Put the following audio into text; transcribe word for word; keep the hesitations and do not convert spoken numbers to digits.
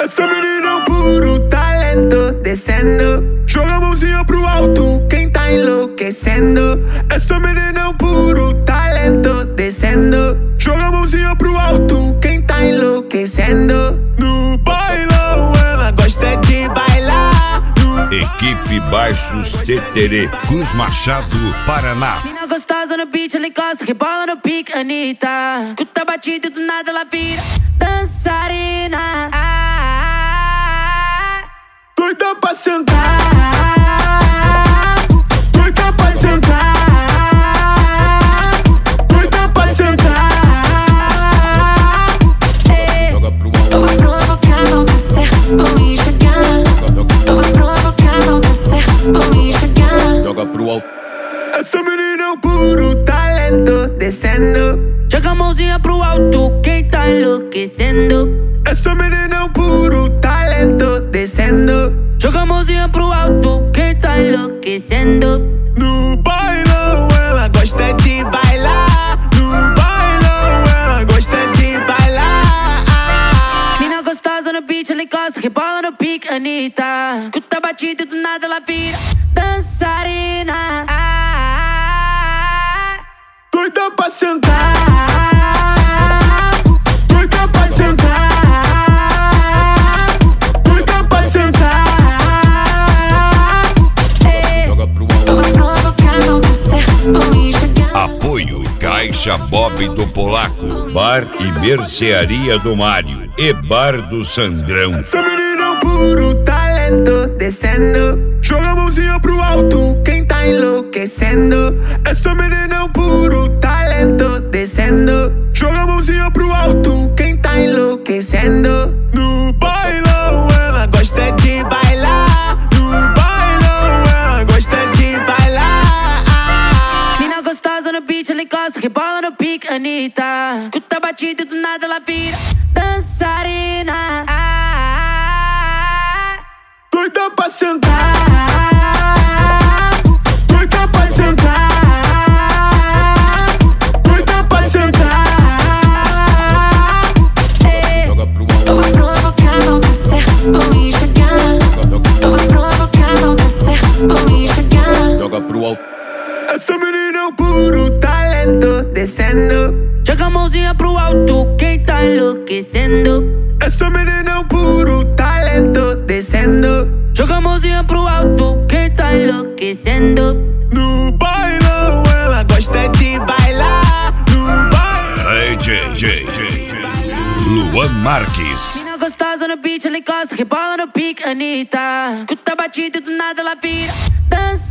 Essa menina é um puro talento, descendo. Joga a mãozinha pro alto, quem tá enlouquecendo. Essa menina é um puro talento, descendo. Joga a mãozinha pro alto, quem tá enlouquecendo. No bailão ela gosta de bailar. No... Equipe Baixos Teterê, Cruz Machado, Paraná. Mina gostosa no beat, ela encosta, rebola no pique, Anitta. Escuta a batida e do nada ela vira dançarina. Ah, doida pra sentar, doida pra sentar, doida pra sentar. Joga pro alto. Eu vou provocar, vou descer, vou enxergar. Eu vou provocar, vou descer, vou enxergar. Joga pro alto. Essa menina é um puro talento, descendo. Joga a mãozinha pro alto, quem tá enlouquecendo. Essa menina é um puro talento, descendo. Joga a mãozinha pro alto, quem tá enlouquecendo. No bailão ela gosta de bailar. No bailão ela gosta de bailar. Mina gostosa no beat, ela encosta, rebola no pique, Anitta. Escuta a batida e do nada ela vira dançarina. Ah, doida pra sentar, doida pra sentar, doida pra sentar. Joga pro alto. Eu vou provocar, vou descer, vou enxergar. Apoio Caixa Bob do Polaco, Bar e Mercearia do Mário e Bar do Sandrão. Essa menina é um puro talento, descendo. Joga a mãozinha pro alto, quem tá enlouquecendo. Essa menina é um puro talento, descendo. Joga a mãozinha pro alto, quem tá enlouquecendo. No bailão ela gosta de bailar. No bailão ela gosta de bailar. Mina gostosa no beat, ela encosta, rebola no pique, Anitta. Escuta a batida e do nada ela vira dançarina. Ah, doida pra sentar, doida pra sentar, doida pra sentar. Joga pro alto. Eu vou provocar, vou descer, vou enxergar. Eu vou provocar, vou descer, vou enxergar. Joga pro alto. Essa menina é um puro talento, descendo. Joga a mãozinha pro alto, quem tá enlouquecendo. Essa menina é um puro talento, descendo. Joga a mãozinha pro alto, quem tá enlouquecendo. No bailão ela gosta de bailar. No bailão. Hey, J J, Luan Marques. Mina gostosa no beat, ela encosta, rebola no pique, Anitta. Escuta a batida e do nada ela vira dança.